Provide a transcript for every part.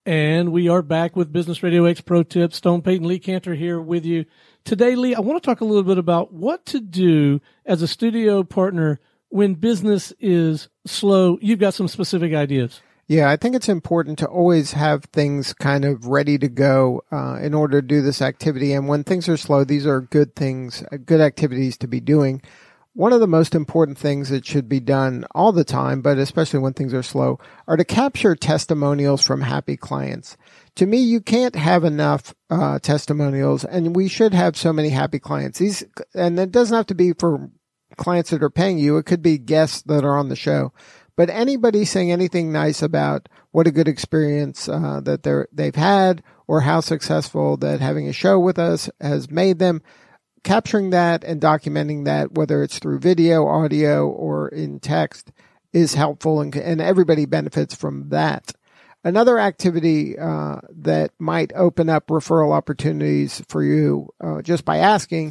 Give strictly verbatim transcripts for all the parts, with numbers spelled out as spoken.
And we are back with Business Radio X Pro Tips. Stone Payton, Lee Cantor here with you. Today, Lee, I want to talk a little bit about what to do as a studio partner when business is slow. You've got some specific ideas. Yeah, I think it's important to always have things kind of ready to go uh, in order to do this activity. And when things are slow, these are good things, good activities to be doing. One of the most important things that should be done all the time, but especially when things are slow, are to capture testimonials from happy clients. To me, you can't have enough uh, testimonials, and we should have so many happy clients. These, and it doesn't have to be for clients that are paying you. It could be guests that are on the show. But anybody saying anything nice about what a good experience uh, that they're, they've had, or how successful that having a show with us has made them, capturing that and documenting that, whether it's through video, audio, or in text, is helpful, and, and everybody benefits from that. Another activity uh, that might open up referral opportunities for you uh, just by asking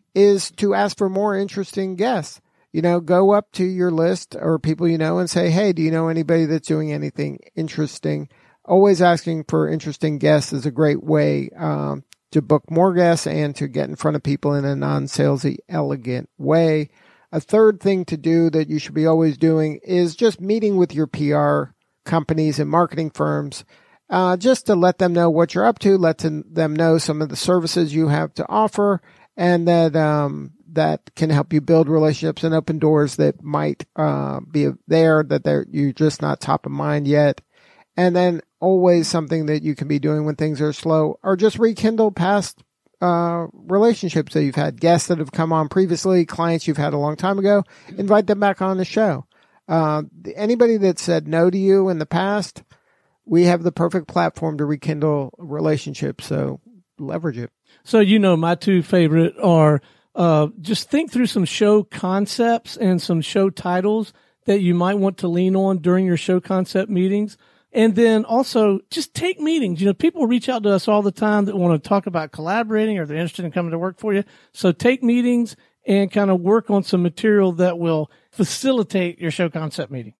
is to ask for more interesting guests. You know, go up to your list or people you know and say, hey, do you know anybody that's doing anything interesting? Always asking for interesting guests is a great way um, to book more guests and to get in front of people in a non-salesy, elegant way. A third thing to do that you should be always doing is just meeting with your P R companies and marketing firms, uh, just to let them know what you're up to, let them know some of the services you have to offer, and that um, that can help you build relationships and open doors that might uh, be there, that they're, you're just not top of mind yet. And then always something that you can be doing when things are slow, or just rekindle past uh, relationships that you've had, guests that have come on previously, clients you've had a long time ago, invite them back on the show. Uh, anybody that said no to you in the past, we have the perfect platform to rekindle relationships, so leverage it. So, you know, my two favorite are uh, just think through some show concepts and some show titles that you might want to lean on during your show concept meetings. And then also just take meetings. You know, people reach out to us all the time that want to talk about collaborating, or they're interested in coming to work for you. So take meetings and kind of work on some material that will facilitate your show concept meeting.